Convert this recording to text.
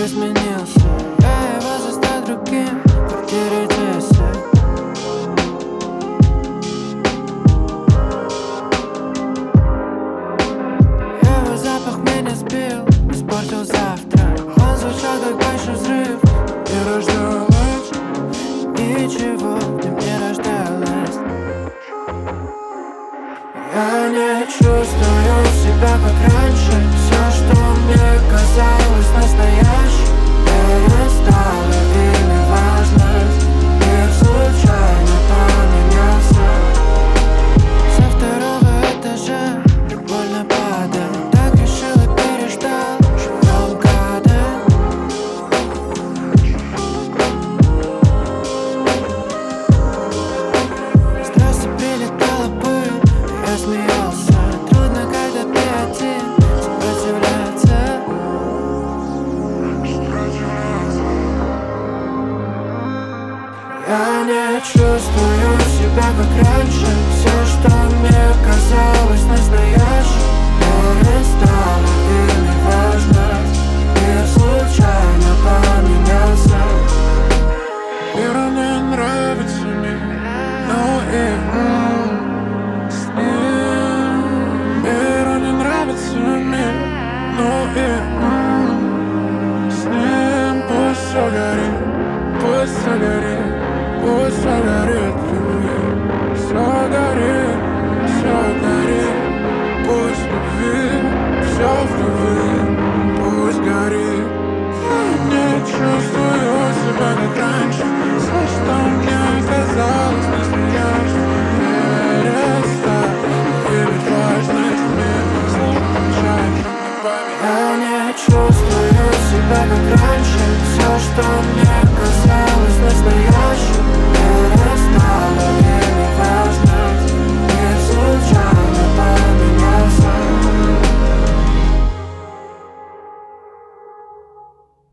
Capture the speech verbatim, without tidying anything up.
изменился. Я его застал другим в квартире десять. Его запах меня сбил, испортил завтрак. Он звучал как большой взрыв. Не рождалось ничего, в нем не рождалось. Я не чувствую себя как раньше. Все, что мне казалось настоящим, перестало иметь важность. Мир случайно поменялся. Со второго этажа больно падаю. Так решил и переждал, живем кадр. С трассы прилетала пыль, я смеялся. Трудно, когда ты один, сопротивляться. Я не чувствую себя как раньше. Все, что мне казалось настоящим, перестало иметь важность. Мир случайно поменялся. Миру не нравится мир, но и м, с ним. Миру не нравится мир, но и м, с ним. Пусть все горит, пусть все горит, пусть все горит, все горит, все горит. Пусть любви, все в любви, пусть горит. Я не чувствую себя как раньше. Все, что мне казалось настоящим, перестало иметь важность. Мир случайно не поменялся. Я не чувствую себя как